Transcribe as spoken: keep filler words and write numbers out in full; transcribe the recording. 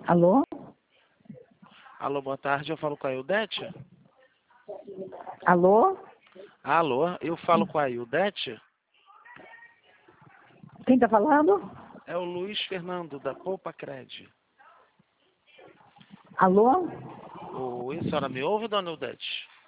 Alô? Alô, boa tarde, eu falo com a Ildete? Alô? Alô, eu falo com a Ildete? Quem está falando? É o Luiz Fernando, da Poupa Cred. Alô? Oi, a senhora me ouve, dona Ildete?